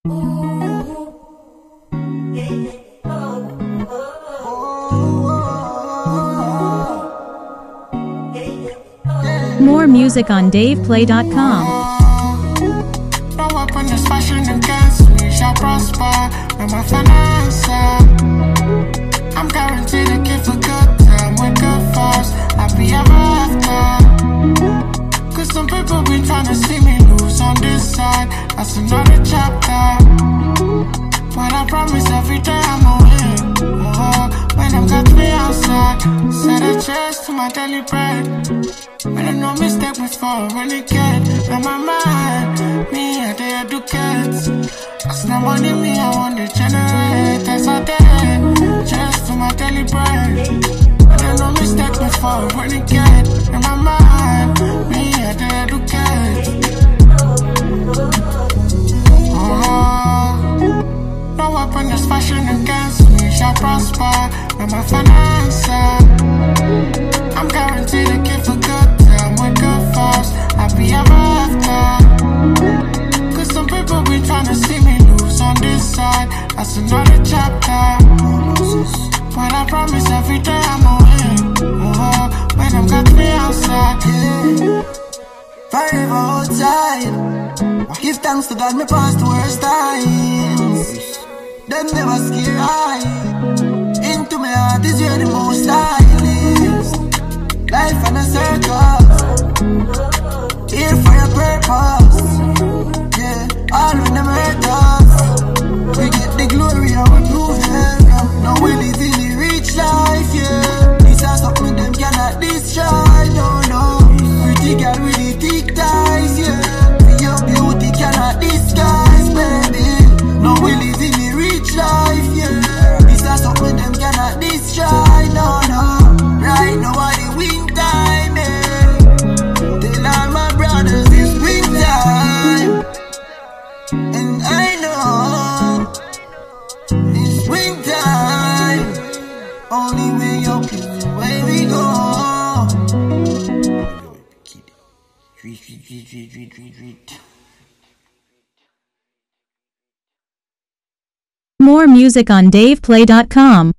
More music on DavePlay.com. No weapon is fashioned against me shall prosper. With my finances, I'm guaranteed to give a good time with good vibes. Happy ever after. Cause some people be trying to see me lose on this side. That's another chapter. But I promise every day I'ma win. When I'm got me outside, set a chest to my daily bread. When I no mistake before a renegade. In my mind, me I dey educate. Cause now money me I want to generate. That's all day, chest to my daily bread. When I no mistake before a renegade. In my mind, me I dey educate. No weapon is fashioned against me shall prosper. With my finances, I'm guaranteed to give a good time with good vibes. Happy ever after. Cause some people be trying to see me lose on this side. That's another chapter. But I promise every day I'ma win. When I'm got me outside, yeah. Forever outside. Give thanks to God me past the worst times. Them never scare I. Into my heart is where the most style is. Life and a circle. Here for your purpose. Yeah, all when them hurt us. We get the glory and we prove them. Now we live in the rich life, yeah. This is something them cannot destroy, no. Pretty girl with the thick ties, yeah. Your beauty cannot disguise, baby. Now we live in the rich life, yeah. This is something them cannot destroy, no. Right now are the win time, yeah. Tell all my brothers it's win time. And I know it's win time. Only way up is the way we go. More music on DavePlay.com.